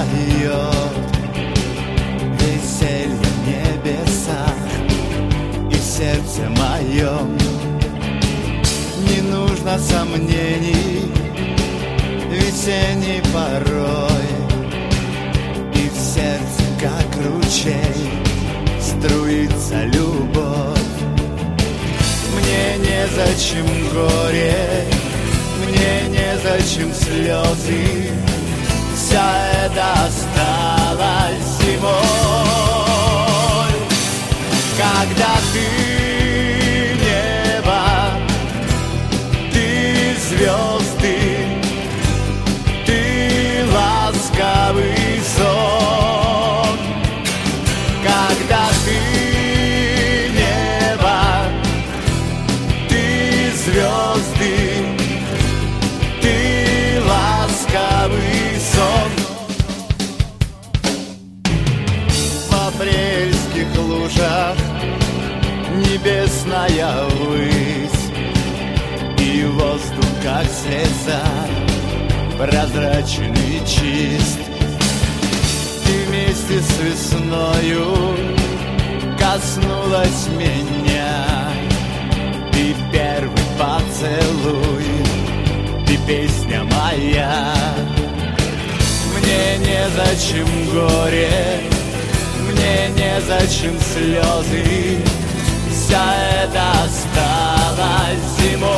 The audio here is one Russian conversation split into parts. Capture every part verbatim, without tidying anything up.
поет веселье в небесах и в сердце моем. Не нужно сомнений весенней порой, и в сердце, как ручей, струится любовь. Мне незачем горе, мне незачем слезы, вся это осталось зимой. Когда ты небо, ты звезды, ты ласковый сон. Когда ты небо, ты звезды, ты ласковый сон. В апрельских лужах небесная высь, и воздух, как слеза, прозрачен и чист. Ты вместе с весною коснулась меня, ты первый поцелуй, ты песня моя. Мне незачем горе, мне незачем слезы, вся это осталось зимой.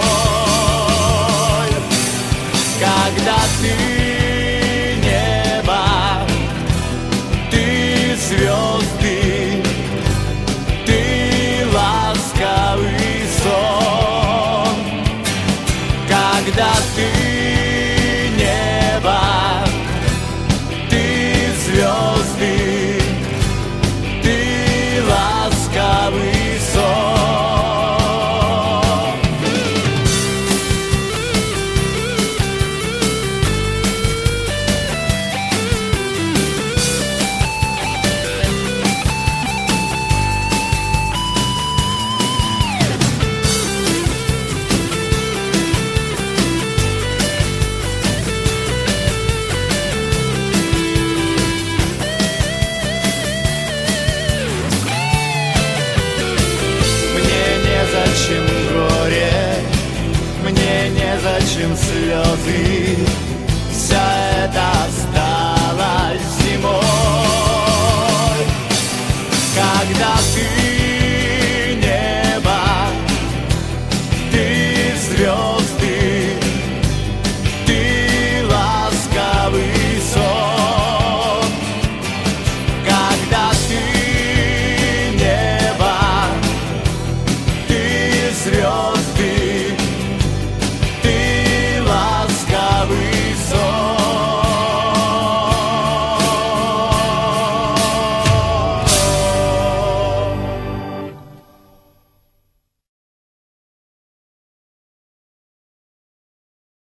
Когда ты небо, ты звезды, ты ласковый сон. Когда ты небо, ты звезды, ты ласковый сон. Мне незачем горе, мне незачем слезы,